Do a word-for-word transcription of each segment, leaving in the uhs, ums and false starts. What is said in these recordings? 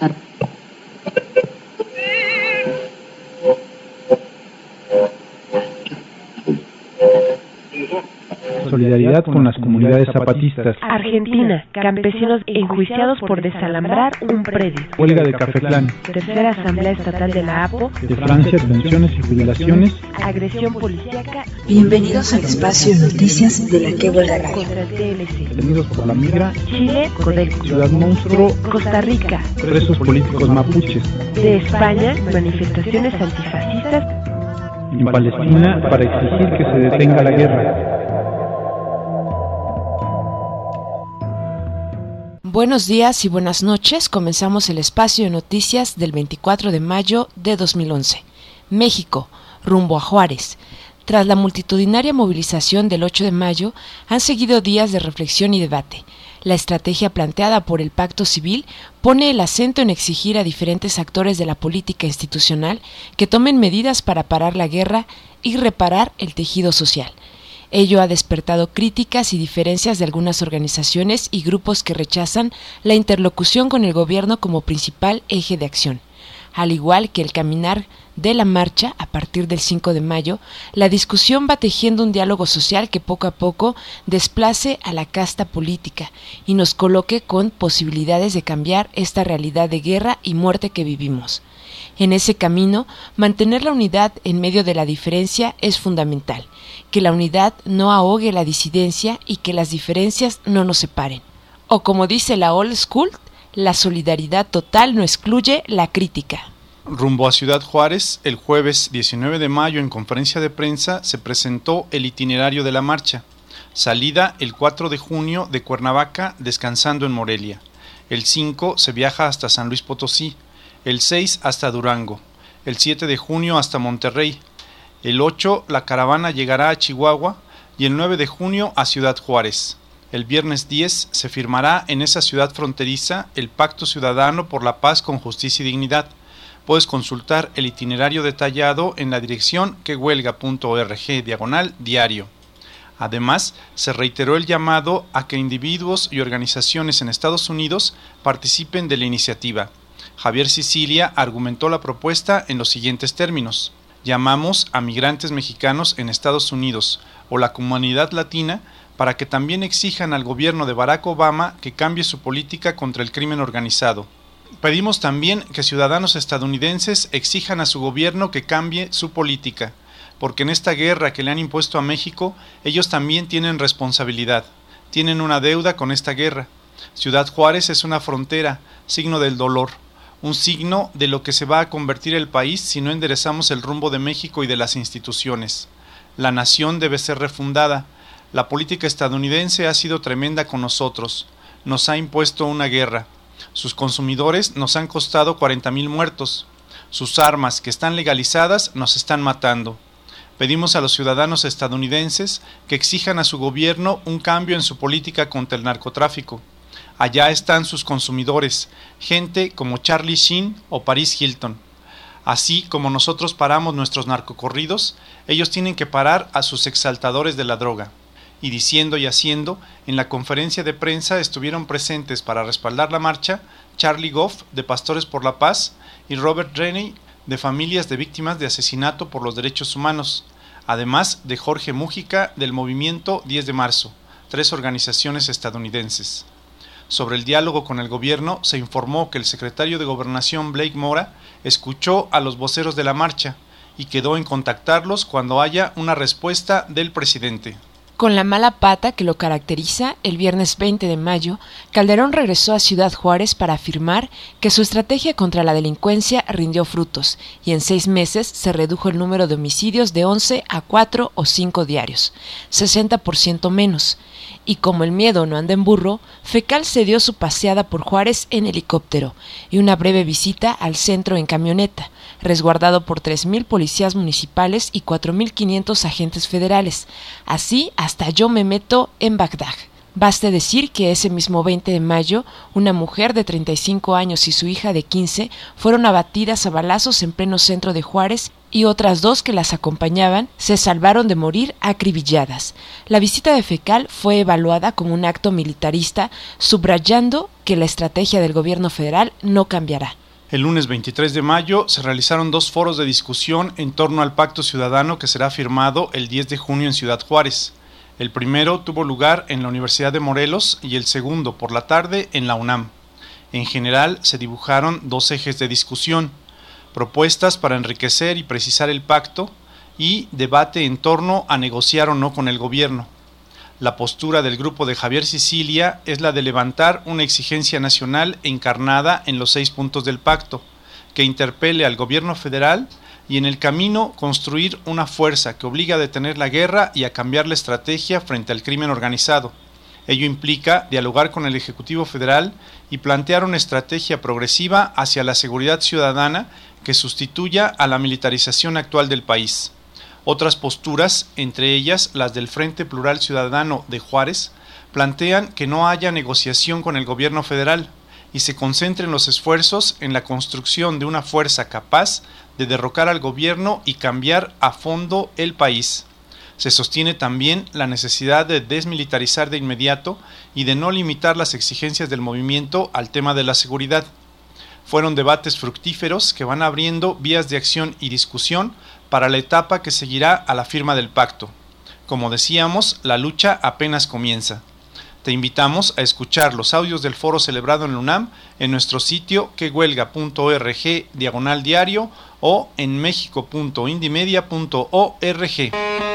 Solidaridad con las comunidades zapatistas. Argentina, campesinos enjuiciados por desalambrar un predio. Huelga de Cafetlán. Tercera Asamblea Estatal de la A P O. De Francia, pensiones y jubilaciones. Agresión policíaca. Bienvenidos al espacio Noticias de la Que Huelga Radio. Contra el T L C. Detenidos por la migra. Chile, Codelco. Ciudad Monstruo. Costa Rica. Presos políticos mapuches. De España, manifestaciones antifascistas. En Palestina, para exigir que se detenga la guerra. Buenos días y buenas noches. Comenzamos el espacio de noticias del veinticuatro de mayo de dos mil once. México, rumbo a Juárez. Tras la multitudinaria movilización del ocho de mayo, han seguido días de reflexión y debate. La estrategia planteada por el Pacto Civil pone el acento en exigir a diferentes actores de la política institucional que tomen medidas para parar la guerra y reparar el tejido social. Ello ha despertado críticas y diferencias de algunas organizaciones y grupos que rechazan la interlocución con el gobierno como principal eje de acción. Al igual que el caminar de la marcha, a partir del cinco de mayo, la discusión va tejiendo un diálogo social que poco a poco desplace a la casta política y nos coloque con posibilidades de cambiar esta realidad de guerra y muerte que vivimos. En ese camino, mantener la unidad en medio de la diferencia es fundamental, que la unidad no ahogue la disidencia y que las diferencias no nos separen. O como dice la old school, la solidaridad total no excluye la crítica. Rumbo a Ciudad Juárez, el jueves diecinueve de mayo en conferencia de prensa se presentó el itinerario de la marcha. Salida el cuatro de junio de Cuernavaca, descansando en Morelia. El cinco se viaja hasta San Luis Potosí. El seis hasta Durango. El siete de junio hasta Monterrey. El ocho la caravana llegará a Chihuahua y el nueve de junio a Ciudad Juárez. El viernes diez se firmará en esa ciudad fronteriza el Pacto Ciudadano por la Paz con Justicia y Dignidad. Puedes consultar el itinerario detallado en la dirección quehuelga punto org diagonal diario. Además, se reiteró el llamado a que individuos y organizaciones en Estados Unidos participen de la iniciativa. Javier Sicilia argumentó la propuesta en los siguientes términos. Llamamos a migrantes mexicanos en Estados Unidos o la comunidad latina para que también exijan al gobierno de Barack Obama que cambie su política contra el crimen organizado. Pedimos también que ciudadanos estadounidenses exijan a su gobierno que cambie su política, porque en esta guerra que le han impuesto a México, ellos también tienen responsabilidad, tienen una deuda con esta guerra. Ciudad Juárez es una frontera, signo del dolor, un signo de lo que se va a convertir el país si no enderezamos el rumbo de México y de las instituciones. La nación debe ser refundada. La política estadounidense ha sido tremenda con nosotros, nos ha impuesto una guerra. Sus consumidores nos han costado cuarenta mil muertos. Sus armas, que están legalizadas, nos están matando. Pedimos a los ciudadanos estadounidenses que exijan a su gobierno un cambio en su política contra el narcotráfico. Allá están sus consumidores, gente como Charlie Sheen o Paris Hilton. Así como nosotros paramos nuestros narcocorridos, ellos tienen que parar a sus exaltadores de la droga. Y diciendo y haciendo, en la conferencia de prensa estuvieron presentes para respaldar la marcha Charlie Goff, de Pastores por la Paz, y Robert Reney, de Familias de Víctimas de Asesinato por los Derechos Humanos, además de Jorge Mújica, del Movimiento diez de marzo, tres organizaciones estadounidenses. Sobre el diálogo con el gobierno, se informó que el secretario de Gobernación Blake Mora escuchó a los voceros de la marcha y quedó en contactarlos cuando haya una respuesta del presidente. Con la mala pata que lo caracteriza, el viernes veinte de mayo, Calderón regresó a Ciudad Juárez para afirmar que su estrategia contra la delincuencia rindió frutos y en seis meses se redujo el número de homicidios de once a cuatro o cinco diarios, sesenta por ciento menos. Y como el miedo no anda en burro, Fecal se dio su paseada por Juárez en helicóptero y una breve visita al centro en camioneta, resguardado por tres mil policías municipales y cuatro mil quinientos agentes federales. Así hasta yo me meto en Bagdad. Baste decir que ese mismo veinte de mayo, una mujer de treinta y cinco años y su hija de quince fueron abatidas a balazos en pleno centro de Juárez y otras dos que las acompañaban se salvaron de morir acribilladas. La visita de Fekal fue evaluada como un acto militarista, subrayando que la estrategia del gobierno federal no cambiará. El lunes veintitrés de mayo se realizaron dos foros de discusión en torno al Pacto Ciudadano que será firmado el diez de junio en Ciudad Juárez. El primero tuvo lugar en la Universidad de Morelos y el segundo por la tarde en la UNAM. En general se dibujaron dos ejes de discusión: propuestas para enriquecer y precisar el pacto y debate en torno a negociar o no con el gobierno. La postura del grupo de Javier Sicilia es la de levantar una exigencia nacional encarnada en los seis puntos del pacto, que interpele al gobierno federal y en el camino construir una fuerza que obliga a detener la guerra y a cambiar la estrategia frente al crimen organizado. Ello implica dialogar con el Ejecutivo Federal y plantear una estrategia progresiva hacia la seguridad ciudadana que sustituya a la militarización actual del país. Otras posturas, entre ellas las del Frente Plural Ciudadano de Juárez, plantean que no haya negociación con el gobierno federal y se concentren los esfuerzos en la construcción de una fuerza capaz de derrocar al gobierno y cambiar a fondo el país. Se sostiene también la necesidad de desmilitarizar de inmediato y de no limitar las exigencias del movimiento al tema de la seguridad. Fueron debates fructíferos que van abriendo vías de acción y discusión para la etapa que seguirá a la firma del pacto. Como decíamos, la lucha apenas comienza. Te invitamos a escuchar los audios del foro celebrado en la UNAM en nuestro sitio quehuelga punto org diagonal diario o en mexico punto indymedia punto org.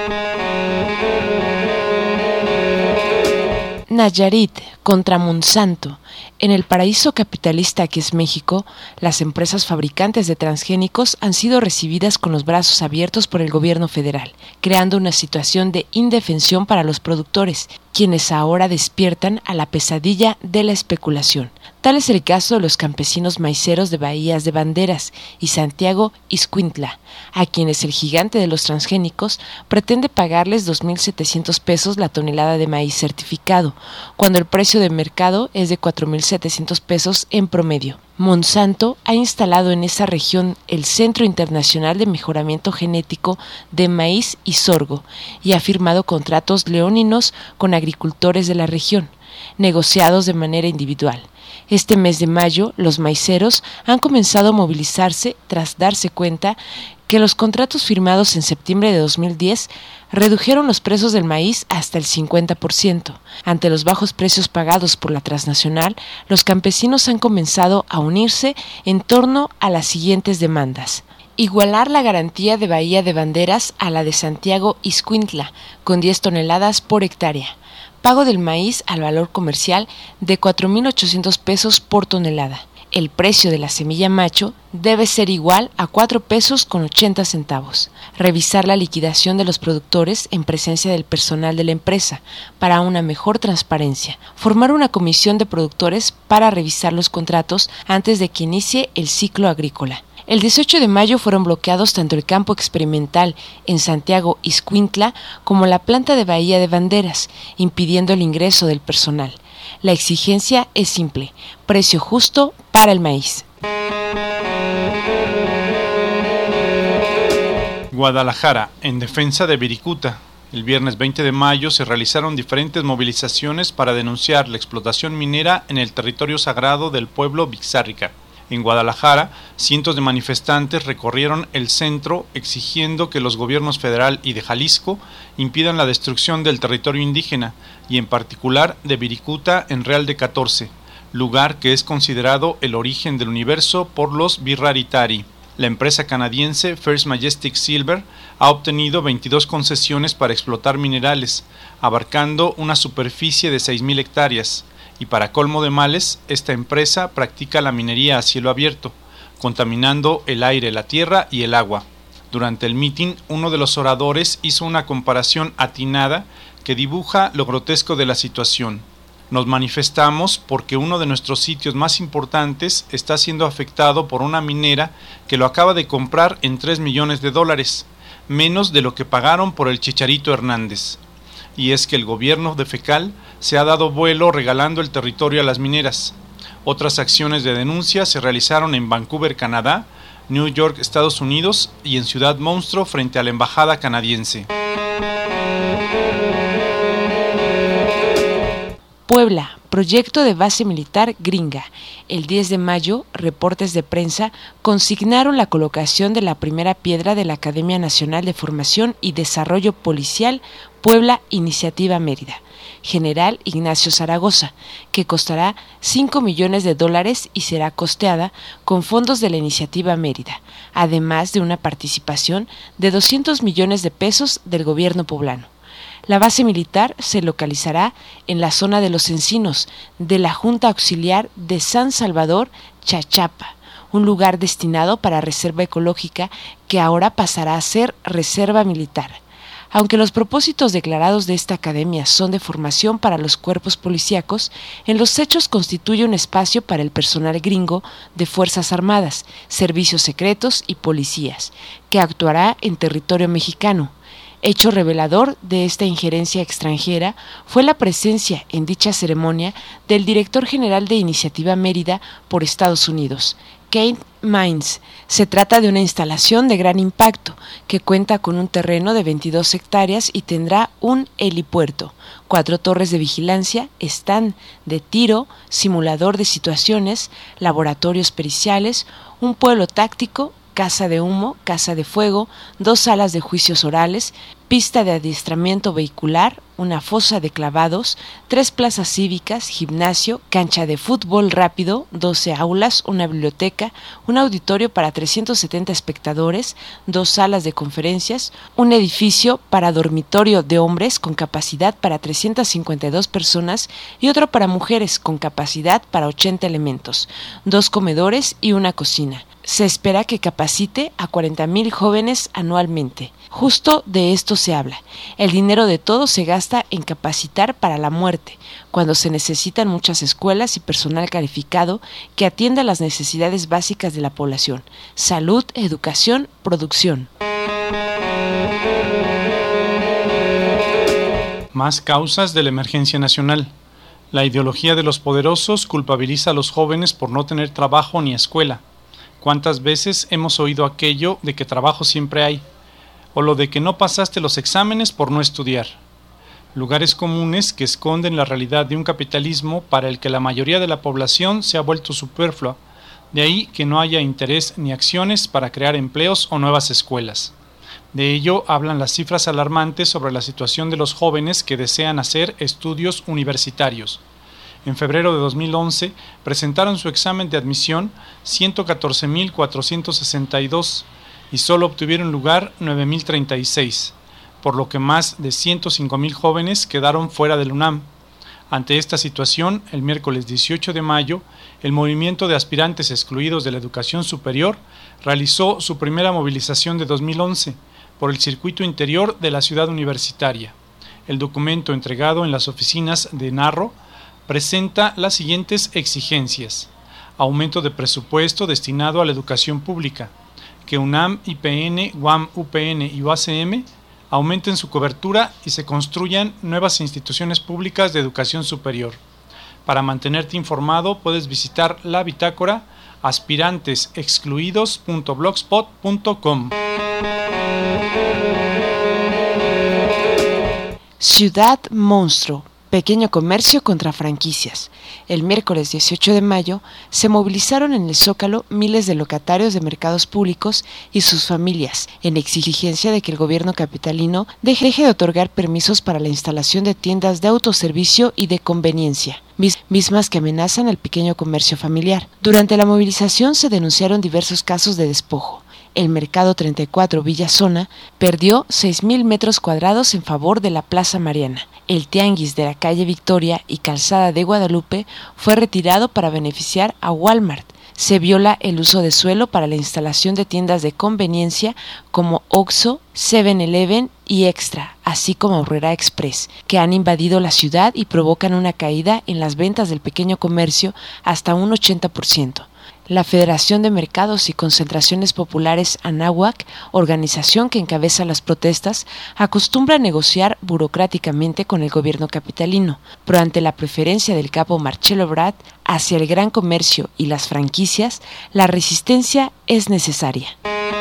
Nayarit contra Monsanto. En el paraíso capitalista que es México, las empresas fabricantes de transgénicos han sido recibidas con los brazos abiertos por el gobierno federal, creando una situación de indefensión para los productores, quienes ahora despiertan a la pesadilla de la especulación. Tal es el caso de los campesinos maiceros de Bahías de Banderas y Santiago Ixcuintla, a quienes el gigante de los transgénicos pretende pagarles dos mil setecientos pesos la tonelada de maíz certificado, cuando el precio de mercado es de cuatro mil setecientos pesos en promedio. Monsanto ha instalado en esa región el Centro Internacional de Mejoramiento Genético de Maíz y Sorgo y ha firmado contratos leoninos con agricultores de la región, negociados de manera individual. Este mes de mayo, los maiceros han comenzado a movilizarse tras darse cuenta que los contratos firmados en septiembre de dos mil diez redujeron los precios del maíz hasta el cincuenta por ciento. Ante los bajos precios pagados por la transnacional, los campesinos han comenzado a unirse en torno a las siguientes demandas: igualar la garantía de Bahía de Banderas a la de Santiago Ixcuintla, con diez toneladas por hectárea; pago del maíz al valor comercial de cuatro mil ochocientos pesos por tonelada. El precio de la semilla macho debe ser igual a cuatro pesos con ochenta centavos. Revisar la liquidación de los productores en presencia del personal de la empresa para una mejor transparencia. Formar una comisión de productores para revisar los contratos antes de que inicie el ciclo agrícola. El dieciocho de mayo fueron bloqueados tanto el campo experimental en Santiago Ixcuintla como la planta de Bahía de Banderas, impidiendo el ingreso del personal. La exigencia es simple: precio justo para el maíz. Guadalajara, en defensa de Viricuta. El viernes veinte de mayo se realizaron diferentes movilizaciones para denunciar la explotación minera en el territorio sagrado del pueblo Vixárrica. En Guadalajara, cientos de manifestantes recorrieron el centro exigiendo que los gobiernos federal y de Jalisco impidan la destrucción del territorio indígena y en particular de Viricuta en Real de catorce, lugar que es considerado el origen del universo por los Birraritari. La empresa canadiense First Majestic Silver ha obtenido veintidós concesiones para explotar minerales, abarcando una superficie de seis mil hectáreas. Y para colmo de males, esta empresa practica la minería a cielo abierto, contaminando el aire, la tierra y el agua. Durante el mitin, uno de los oradores hizo una comparación atinada que dibuja lo grotesco de la situación. Nos manifestamos porque uno de nuestros sitios más importantes está siendo afectado por una minera que lo acaba de comprar en tres millones de dólares, menos de lo que pagaron por el Chicharito Hernández. Y es que el gobierno de Fekal se ha dado vuelo regalando el territorio a las mineras. Otras acciones de denuncia se realizaron en Vancouver, Canadá, New York, Estados Unidos, y en Ciudad Monstruo frente a la embajada canadiense. Puebla, proyecto de base militar gringa. El diez de mayo, reportes de prensa consignaron la colocación de la primera piedra de la Academia Nacional de Formación y Desarrollo Policial Puebla Iniciativa Mérida, General Ignacio Zaragoza, que costará cinco millones de dólares y será costeada con fondos de la Iniciativa Mérida, además de una participación de doscientos millones de pesos del gobierno poblano. La base militar se localizará en la zona de Los Encinos de la Junta Auxiliar de San Salvador, Chachapa, un lugar destinado para reserva ecológica que ahora pasará a ser reserva militar. Aunque los propósitos declarados de esta academia son de formación para los cuerpos policíacos, en los hechos constituye un espacio para el personal gringo de Fuerzas Armadas, servicios secretos y policías, que actuará en territorio mexicano. Hecho revelador de esta injerencia extranjera fue la presencia en dicha ceremonia del director general de Iniciativa Mérida por Estados Unidos, Keith Mines. Se trata de una instalación de gran impacto que cuenta con un terreno de veintidós hectáreas y tendrá un helipuerto, cuatro torres de vigilancia, stand de tiro, simulador de situaciones, laboratorios periciales, un pueblo táctico, casa de humo, casa de fuego, dos salas de juicios orales, pista de adiestramiento vehicular, una fosa de clavados, tres plazas cívicas, gimnasio, cancha de fútbol rápido, doce aulas, una biblioteca, un auditorio para trescientos setenta espectadores, dos salas de conferencias, un edificio para dormitorio de hombres con capacidad para trescientas cincuenta y dos personas y otro para mujeres con capacidad para ochenta elementos, dos comedores y una cocina. Se espera que capacite a cuarenta mil jóvenes anualmente. Justo de esto se habla. El dinero de todos se gasta en capacitar para la muerte, cuando se necesitan muchas escuelas y personal calificado que atienda las necesidades básicas de la población: salud, educación, producción. Más causas de la emergencia nacional. La ideología de los poderosos culpabiliza a los jóvenes por no tener trabajo ni escuela. ¿Cuántas veces hemos oído aquello de que trabajo siempre hay? O lo de que no pasaste los exámenes por no estudiar. Lugares comunes que esconden la realidad de un capitalismo para el que la mayoría de la población se ha vuelto superflua. De ahí que no haya interés ni acciones para crear empleos o nuevas escuelas. De ello hablan las cifras alarmantes sobre la situación de los jóvenes que desean hacer estudios universitarios. En febrero de dos mil once presentaron su examen de admisión ciento catorce mil cuatrocientos sesenta y dos y solo obtuvieron lugar nueve mil treinta y seis, por lo que más de ciento cinco mil jóvenes quedaron fuera del UNAM. Ante esta situación, el miércoles dieciocho de mayo, el movimiento de aspirantes excluidos de la educación superior realizó su primera movilización de dos mil once por el circuito interior de la ciudad universitaria. El documento entregado en las oficinas de Narro presenta las siguientes exigencias: aumento de presupuesto destinado a la educación pública, que UNAM, I P N, U A M, U P N y U A C M aumenten su cobertura y se construyan nuevas instituciones públicas de educación superior. Para mantenerte informado puedes visitar la bitácora aspirantes excluidos punto blogspot punto com. Ciudad Monstruo. Pequeño comercio contra franquicias. El miércoles dieciocho de mayo se movilizaron en el Zócalo miles de locatarios de mercados públicos y sus familias en exigencia de que el gobierno capitalino deje de otorgar permisos para la instalación de tiendas de autoservicio y de conveniencia, mismas que amenazan al pequeño comercio familiar. Durante la movilización se denunciaron diversos casos de despojo. El Mercado treinta y cuatro Villa Zona perdió seis mil metros cuadrados en favor de la Plaza Mariana. El Tianguis de la calle Victoria y Calzada de Guadalupe fue retirado para beneficiar a Walmart. Se viola el uso de suelo para la instalación de tiendas de conveniencia como Oxxo, seven eleven y Extra, así como Aurrera Express, que han invadido la ciudad y provocan una caída en las ventas del pequeño comercio hasta un ochenta por ciento. La Federación de Mercados y Concentraciones Populares Anáhuac, organización que encabeza las protestas, acostumbra a negociar burocráticamente con el gobierno capitalino, pero ante la preferencia del capo Marcelo Ebrard hacia el gran comercio y las franquicias, la resistencia es necesaria.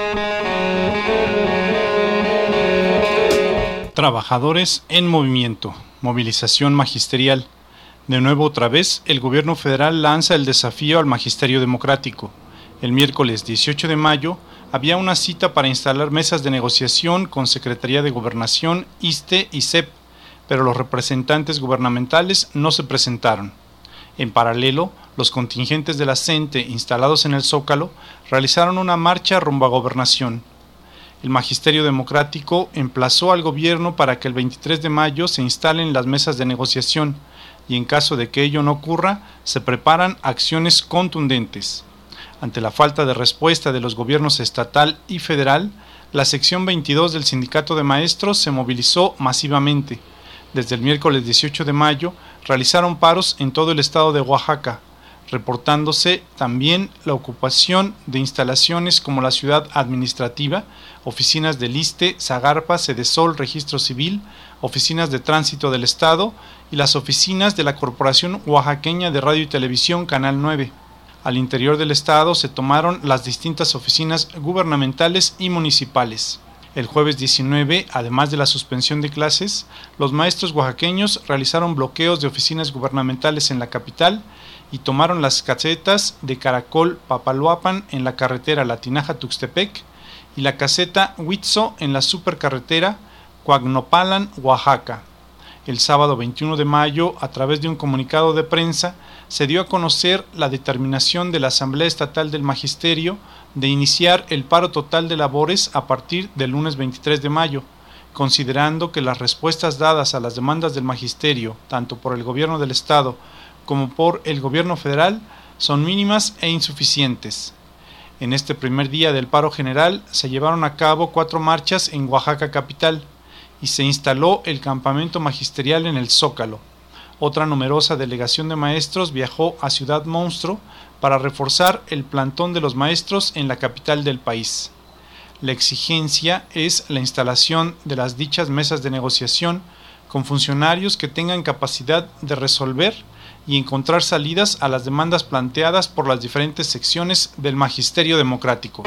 Trabajadores en movimiento, movilización magisterial. De nuevo otra vez, el gobierno federal lanza el desafío al magisterio democrático. El miércoles dieciocho de mayo había una cita para instalar mesas de negociación con Secretaría de Gobernación, ISSSTE y C E P, pero los representantes gubernamentales no se presentaron. En paralelo, los contingentes de la CENTE instalados en el Zócalo realizaron una marcha rumbo a Gobernación. El magisterio democrático emplazó al gobierno para que el veintitrés de mayo se instalen las mesas de negociación, y en caso de que ello no ocurra, se preparan acciones contundentes. Ante la falta de respuesta de los gobiernos estatal y federal, la sección veintidós del Sindicato de Maestros se movilizó masivamente. Desde el miércoles dieciocho de mayo, realizaron paros en todo el estado de Oaxaca, reportándose también la ocupación de instalaciones como la ciudad administrativa, oficinas del ISSSTE, Zagarpa, Sedesol, Registro Civil, oficinas de tránsito del Estado y las oficinas de la Corporación Oaxaqueña de Radio y Televisión, Canal nueve. Al interior del Estado se tomaron las distintas oficinas gubernamentales y municipales. El jueves diecinueve, además de la suspensión de clases, los maestros oaxaqueños realizaron bloqueos de oficinas gubernamentales en la capital y tomaron las casetas de Caracol Papaloapan en la carretera La Tinaja-Tuxtepec y la caseta Huitzo en la supercarretera Coagnopalan, Oaxaca. El sábado veintiuno de mayo, a través de un comunicado de prensa, se dio a conocer la determinación de la Asamblea Estatal del Magisterio de iniciar el paro total de labores a partir del lunes veintitrés de mayo, considerando que las respuestas dadas a las demandas del magisterio, tanto por el gobierno del Estado como por el gobierno federal, son mínimas e insuficientes. En este primer día del paro general se llevaron a cabo cuatro marchas en Oaxaca capital y se instaló el campamento magisterial en el Zócalo. Otra numerosa delegación de maestros viajó a Ciudad Monstruo para reforzar el plantón de los maestros en la capital del país. La exigencia es la instalación de las dichas mesas de negociación con funcionarios que tengan capacidad de resolver y encontrar salidas a las demandas planteadas por las diferentes secciones del magisterio democrático.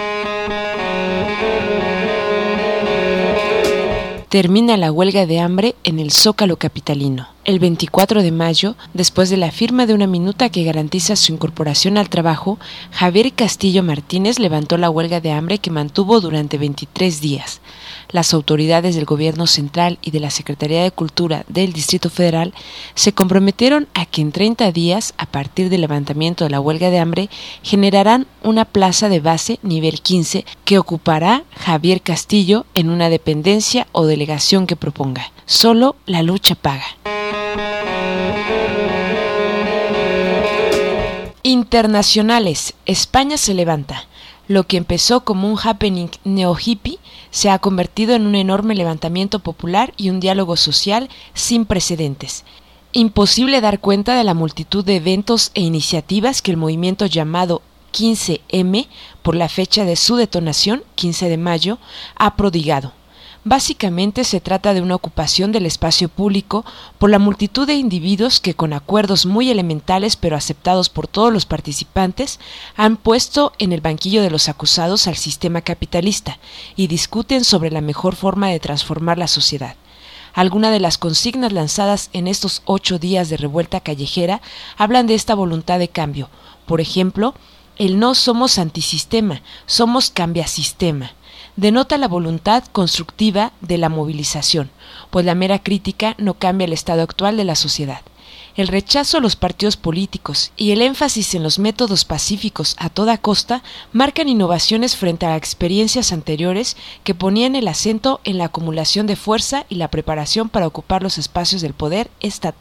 Termina la huelga de hambre en el Zócalo capitalino. El veinticuatro de mayo, después de la firma de una minuta que garantiza su incorporación al trabajo, Javier Castillo Martínez levantó la huelga de hambre que mantuvo durante veintitrés días. Las autoridades del Gobierno Central y de la Secretaría de Cultura del Distrito Federal se comprometieron a que en treinta días, a partir del levantamiento de la huelga de hambre, generarán una plaza de base nivel quince que ocupará Javier Castillo en una dependencia o delegación que proponga. Solo la lucha paga. Internacionales. España se levanta. Lo que empezó como un happening neo-hippie se ha convertido en un enorme levantamiento popular y un diálogo social sin precedentes. Imposible dar cuenta de la multitud de eventos e iniciativas que el movimiento llamado quince eme, por la fecha de su detonación, quince de mayo, ha prodigado. Básicamente se trata de una ocupación del espacio público por la multitud de individuos que, con acuerdos muy elementales pero aceptados por todos los participantes, han puesto en el banquillo de los acusados al sistema capitalista y discuten sobre la mejor forma de transformar la sociedad. Algunas de las consignas lanzadas en estos ocho días de revuelta callejera hablan de esta voluntad de cambio. Por ejemplo, el no somos antisistema, somos cambiasistema. Denota la voluntad constructiva de la movilización, pues la mera crítica no cambia el estado actual de la sociedad. El rechazo a los partidos políticos y el énfasis en los métodos pacíficos a toda costa marcan innovaciones frente a experiencias anteriores que ponían el acento en la acumulación de fuerza y la preparación para ocupar los espacios del poder estatal.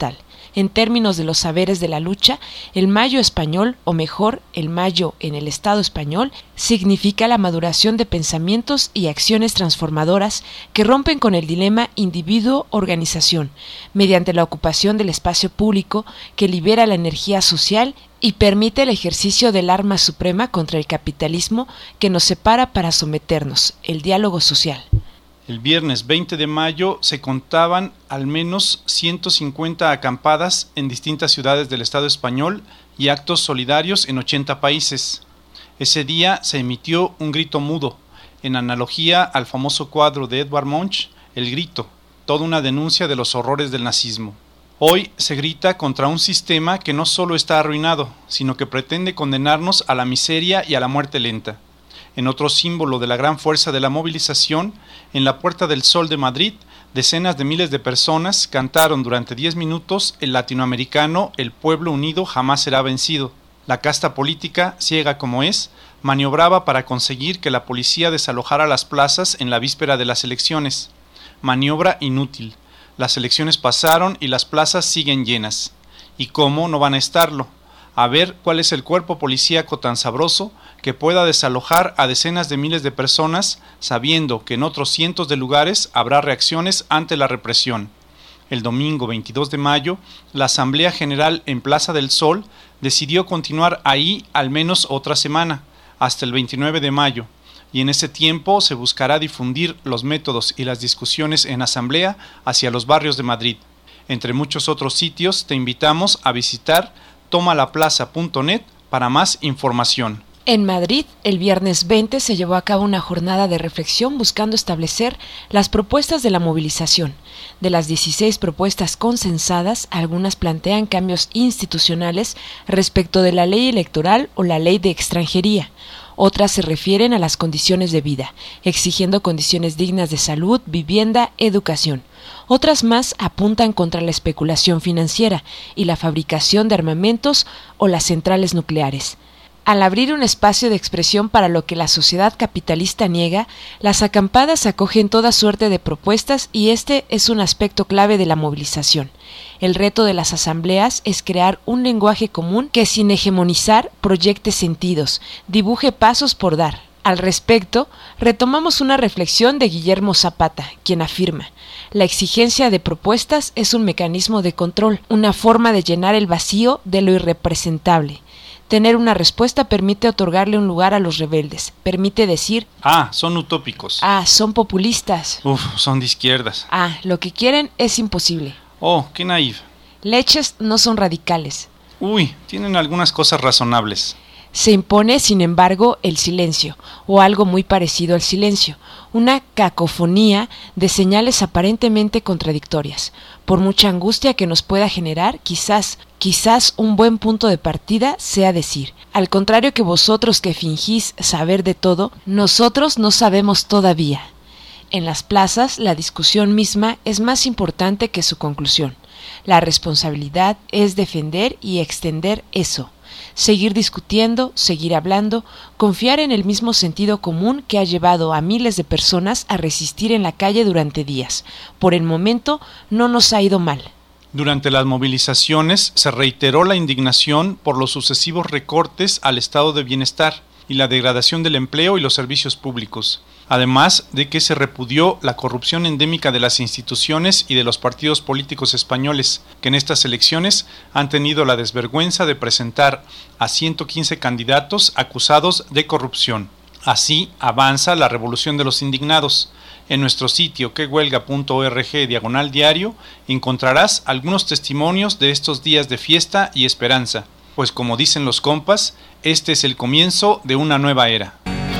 En términos de los saberes de la lucha, el mayo español, o mejor, el mayo en el Estado español, significa la maduración de pensamientos y acciones transformadoras que rompen con el dilema individuo-organización, mediante la ocupación del espacio público que libera la energía social y permite el ejercicio del arma suprema contra el capitalismo que nos separa para someternos, el diálogo social. El viernes veinte de mayo se contaban al menos ciento cincuenta acampadas en distintas ciudades del Estado español y actos solidarios en ochenta países. Ese día se emitió un grito mudo, en analogía al famoso cuadro de Edvard Munch, El Grito, toda una denuncia de los horrores del nazismo. Hoy se grita contra un sistema que no solo está arruinado, sino que pretende condenarnos a la miseria y a la muerte lenta. En otro símbolo de la gran fuerza de la movilización, en la Puerta del Sol de Madrid, decenas de miles de personas cantaron durante diez minutos el latinoamericano «El pueblo unido jamás será vencido». La casta política, ciega como es, maniobraba para conseguir que la policía desalojara las plazas en la víspera de las elecciones. Maniobra inútil. Las elecciones pasaron y las plazas siguen llenas. ¿Y cómo no van a estarlo? A ver cuál es el cuerpo policíaco tan sabroso que pueda desalojar a decenas de miles de personas sabiendo que en otros cientos de lugares habrá reacciones ante la represión. El domingo veintidós de mayo, la Asamblea General en Plaza del Sol decidió continuar ahí al menos otra semana, hasta el veintinueve de mayo, y en ese tiempo se buscará difundir los métodos y las discusiones en asamblea hacia los barrios de Madrid. Entre muchos otros sitios te invitamos a visitar tomalaplaza punto net para más información. En Madrid, el viernes veinte se llevó a cabo una jornada de reflexión buscando establecer las propuestas de la movilización. De las dieciséis propuestas consensadas, algunas plantean cambios institucionales respecto de la ley electoral o la ley de extranjería. Otras se refieren a las condiciones de vida, exigiendo condiciones dignas de salud, vivienda, educación. Otras más apuntan contra la especulación financiera y la fabricación de armamentos o las centrales nucleares. Al abrir un espacio de expresión para lo que la sociedad capitalista niega, las acampadas acogen toda suerte de propuestas y este es un aspecto clave de la movilización. El reto de las asambleas es crear un lenguaje común que, sin hegemonizar, proyecte sentidos, dibuje pasos por dar. Al respecto, retomamos una reflexión de Guillermo Zapata, quien afirma: la exigencia de propuestas es un mecanismo de control, una forma de llenar el vacío de lo irrepresentable. Tener una respuesta permite otorgarle un lugar a los rebeldes, permite decir: ah, son utópicos. Ah, son populistas. Uf, son de izquierdas. Ah, lo que quieren es imposible. Oh, qué naif. Leches no son radicales. Uy, tienen algunas cosas razonables. Se impone, sin embargo, el silencio, o algo muy parecido al silencio, una cacofonía de señales aparentemente contradictorias. Por mucha angustia que nos pueda generar, quizás, quizás un buen punto de partida sea decir: al contrario que vosotros que fingís saber de todo, nosotros no sabemos todavía. En las plazas, la discusión misma es más importante que su conclusión. La responsabilidad es defender y extender eso. Seguir discutiendo, seguir hablando, confiar en el mismo sentido común que ha llevado a miles de personas a resistir en la calle durante días. Por el momento, no nos ha ido mal. Durante las movilizaciones se reiteró la indignación por los sucesivos recortes al estado de bienestar y la degradación del empleo y los servicios públicos, además de que se repudió la corrupción endémica de las instituciones y de los partidos políticos españoles, que en estas elecciones han tenido la desvergüenza de presentar a ciento quince candidatos acusados de corrupción. Así avanza la revolución de los indignados. En nuestro sitio quehuelga punto org diagonal diario encontrarás algunos testimonios de estos días de fiesta y esperanza, pues como dicen los compas, este es el comienzo de una nueva era.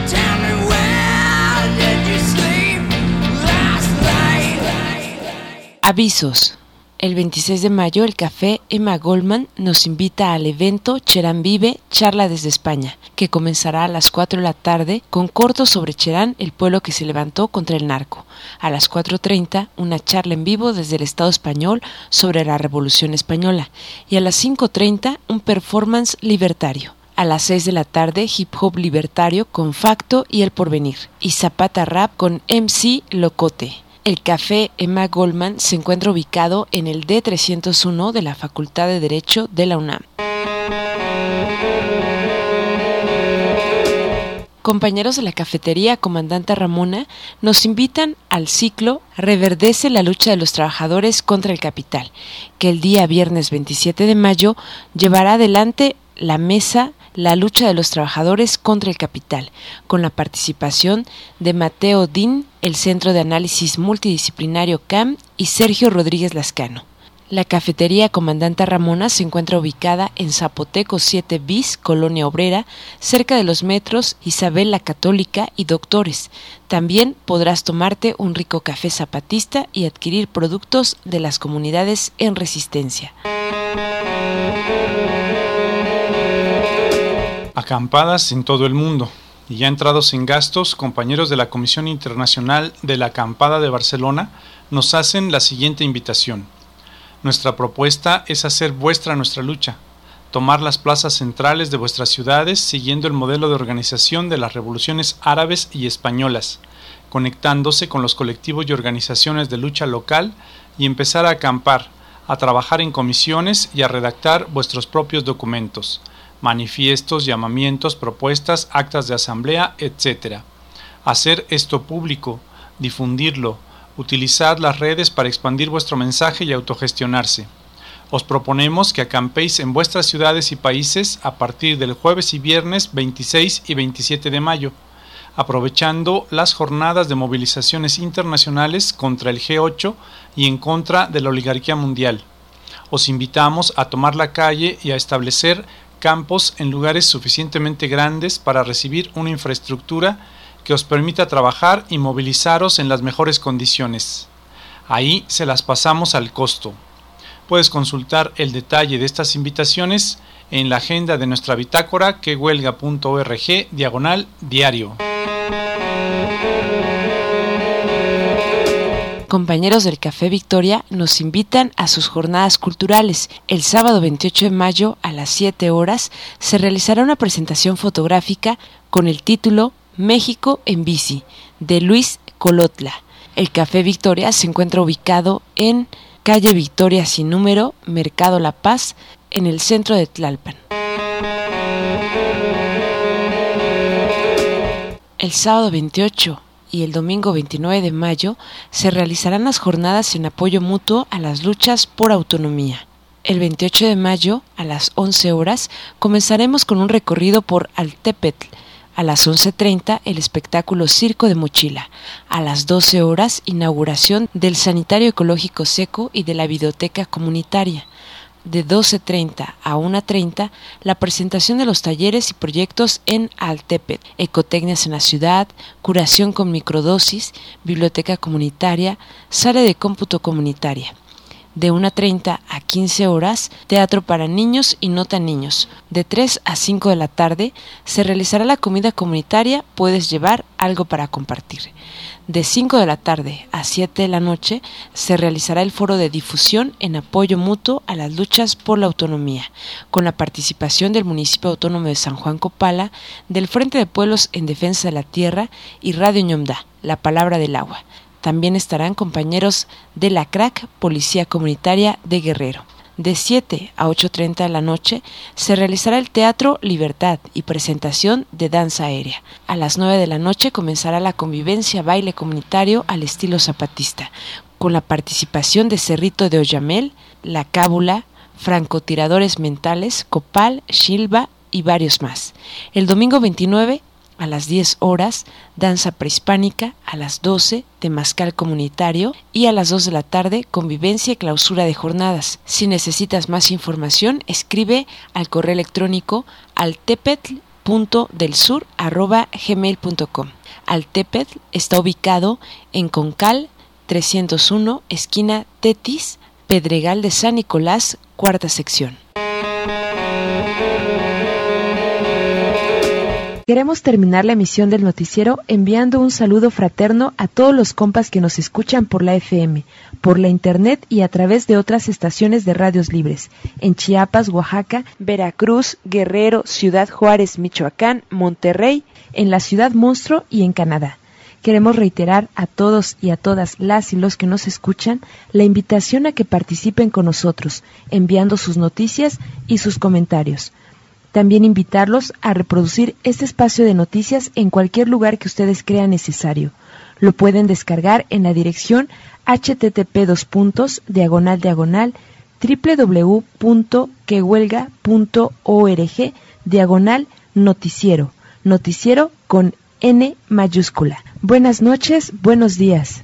Avisos. El veintiséis de mayo, el Café Emma Goldman nos invita al evento Cherán Vive, charla desde España, que comenzará a las cuatro de la tarde con cortos sobre Cherán, el pueblo que se levantó contra el narco. A las cuatro treinta, una charla en vivo desde el Estado español sobre la Revolución Española. Y a las cinco treinta, un performance libertario. A las seis de la tarde, hip hop libertario con Facto y El Porvenir. Y Zapata Rap con M C Locote. El Café Emma Goldman se encuentra ubicado en el D trescientos uno de la Facultad de Derecho de la UNAM. Compañeros de la cafetería Comandante Ramona nos invitan al ciclo Reverdece la lucha de los trabajadores contra el capital, que el día viernes veintisiete de mayo llevará adelante la mesa La lucha de los trabajadores contra el capital, con la participación de Mateo Din, el Centro de Análisis Multidisciplinario C A M, y Sergio Rodríguez Lascano. La cafetería Comandante Ramona se encuentra ubicada en Zapoteco siete bis, Colonia Obrera, cerca de los metros Isabel la Católica y Doctores. También podrás tomarte un rico café zapatista y adquirir productos de las comunidades en resistencia. Acampadas en todo el mundo. Y ya entrados en gastos, compañeros de la Comisión Internacional de la Acampada de Barcelona nos hacen la siguiente invitación. Nuestra propuesta es hacer vuestra nuestra lucha, tomar las plazas centrales de vuestras ciudades siguiendo el modelo de organización de las revoluciones árabes y españolas, conectándose con los colectivos y organizaciones de lucha local y empezar a acampar, a trabajar en comisiones y a redactar vuestros propios documentos, manifiestos, llamamientos, propuestas, actas de asamblea, etcétera. Hacer esto público, difundirlo, utilizad las redes para expandir vuestro mensaje y autogestionarse. Os proponemos que acampéis en vuestras ciudades y países a partir del jueves y viernes veintiséis y veintisiete de mayo, aprovechando las jornadas de movilizaciones internacionales contra el G ocho y en contra de la oligarquía mundial. Os invitamos a tomar la calle y a establecer campos en lugares suficientemente grandes para recibir una infraestructura que os permita trabajar y movilizaros en las mejores condiciones. Ahí se las pasamos al costo. Puedes consultar el detalle de estas invitaciones en la agenda de nuestra bitácora quehuelga punto org diagonal diario. Compañeros del Café Victoria nos invitan a sus jornadas culturales. El sábado veintiocho de mayo a las siete horas se realizará una presentación fotográfica con el título México en bici, de Luis Colotla. El Café Victoria se encuentra ubicado en calle Victoria sin número, Mercado La Paz, en el centro de Tlalpan. El sábado veintiocho y el domingo veintinueve de mayo se realizarán las jornadas en apoyo mutuo a las luchas por autonomía. El veintiocho de mayo, a las once horas, comenzaremos con un recorrido por Altepetl. A las once treinta, el espectáculo Circo de Mochila. A las doce horas, inauguración del Sanitario Ecológico Seco y de la Biblioteca Comunitaria. De doce treinta a una treinta, la presentación de los talleres y proyectos en Altepetl, ecotecnias en la ciudad, curación con microdosis, biblioteca comunitaria, sala de cómputo comunitaria. De una treinta a quince horas, teatro para niños y no tan niños. De tres a cinco de la tarde, se realizará la comida comunitaria, puedes llevar algo para compartir. De cinco de la tarde a siete de la noche, se realizará el foro de difusión en apoyo mutuo a las luchas por la autonomía, con la participación del Municipio Autónomo de San Juan Copala, del Frente de Pueblos en Defensa de la Tierra y Radio Ñomdá, la palabra del agua. También estarán compañeros de la C R A C, Policía Comunitaria de Guerrero. De siete a ocho treinta de la noche se realizará el Teatro Libertad y presentación de danza aérea. A las nueve de la noche comenzará la convivencia baile comunitario al estilo zapatista, con la participación de Cerrito de Oyamel, La Cábula, Francotiradores Mentales, Copal, Shilva y varios más. El domingo veintinueve a las diez horas, danza prehispánica, a las doce, temazcal comunitario y a las dos de la tarde, convivencia y clausura de jornadas. Si necesitas más información, escribe al correo electrónico altepetl punto del sur arroba gmail punto com. Altepetl está ubicado en Concal trescientos uno, esquina Tetis, Pedregal de San Nicolás, cuarta sección. Queremos terminar la emisión del noticiero enviando un saludo fraterno a todos los compas que nos escuchan por la F M, por la internet y a través de otras estaciones de radios libres, en Chiapas, Oaxaca, Veracruz, Guerrero, Ciudad Juárez, Michoacán, Monterrey, en la Ciudad Monstruo y en Canadá. Queremos reiterar a todos y a todas las y los que nos escuchan la invitación a que participen con nosotros, enviando sus noticias y sus comentarios. También invitarlos a reproducir este espacio de noticias en cualquier lugar que ustedes crean necesario. Lo pueden descargar en la dirección http dos puntos diagonal diagonal www punto que huelga punto org diagonal noticiero. Noticiero con N mayúscula. Buenas noches, buenos días.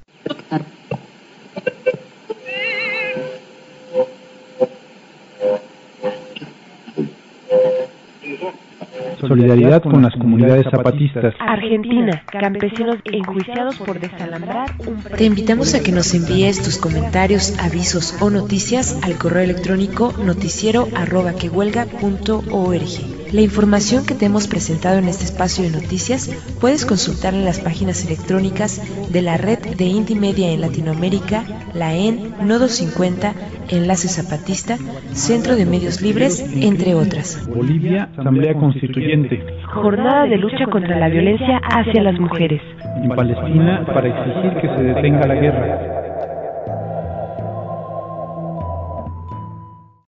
Solidaridad con las comunidades zapatistas. Argentina, campesinos enjuiciados por desalambrar un... Te invitamos a que nos envíes tus comentarios, avisos o noticias al correo electrónico noticiero arroba que huelga punto org. La información que te hemos presentado en este espacio de noticias puedes consultarla en las páginas electrónicas de la Red de Indie Media en Latinoamérica, la E N, Nodo cincuenta, Enlace Zapatista, Centro de Medios Libres, entre otras. Bolivia, Asamblea Constituyente. Jornada de lucha contra la violencia hacia las mujeres. En Palestina, para exigir que se detenga la guerra.